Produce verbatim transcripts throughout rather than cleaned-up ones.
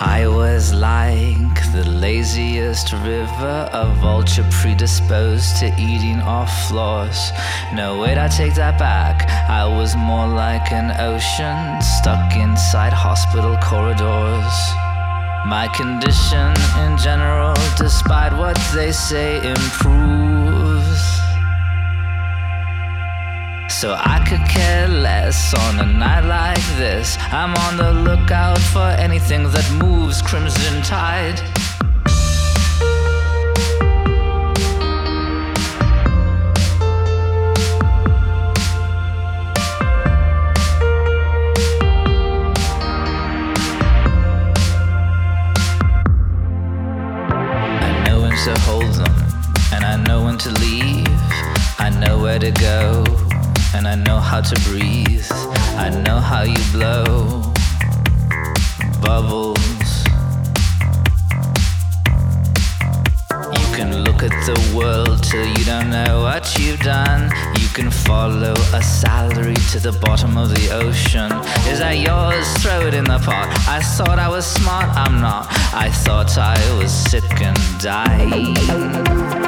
I was like the laziest river, a vulture predisposed to eating off floors. No, wait, I take that back. I was more like an ocean stuck inside hospital corridors. My condition in general, despite what they say, improves. So I could care less on a night like this. I'm on the lookout for anything that moves Crimson Tide. I know when to hold them, and I know when to leave. I know where to go, and I know how to breathe. I know how you blow bubbles. You can look at the world till you don't know what you've done. You can follow a salary to the bottom of the ocean. Is that yours? Throw it in the pot. I thought I was smart, I'm not. I thought I was sick and dying.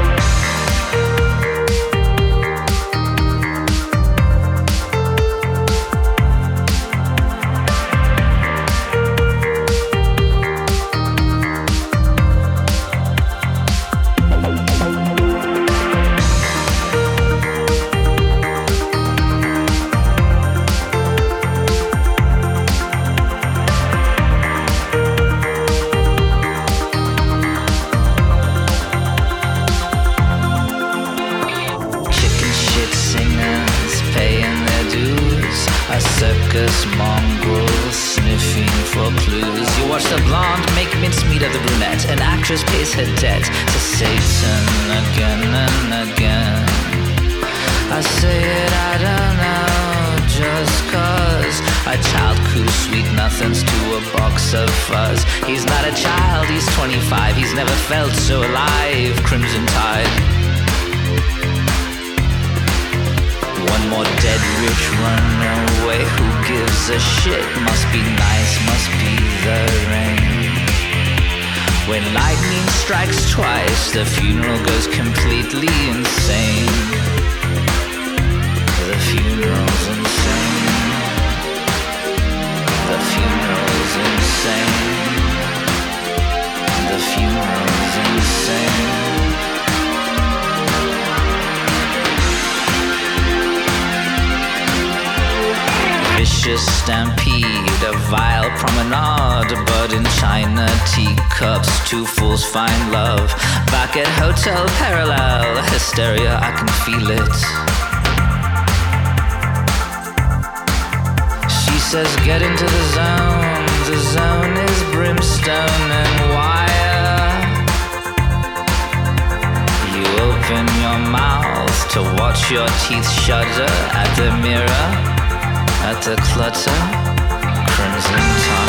A circus mongrel sniffing for clues. You watch the blonde make mincemeat of the brunette. An actress pays her debt to Satan again and again. I say it, I don't know, just cause a child coos sweet nothings to a box of fuzz. He's not a child, he's twenty-five. He's never felt so alive. Crimson Tide. One more dead rich runaway. Who gives a shit? Must be nice, must be the rain. When lightning strikes twice, the funeral goes completely insane. The funeral's insane. The funeral's insane. The funeral's insane. Vicious stampede, a vile promenade, a bird in china teacups, two fools find love. Back at Hotel Parallel, hysteria, I can feel it. She says get into the zone, the zone is brimstone and wire. You open your mouth to watch your teeth shudder at the mirror. At the clutter, Crimson Tide.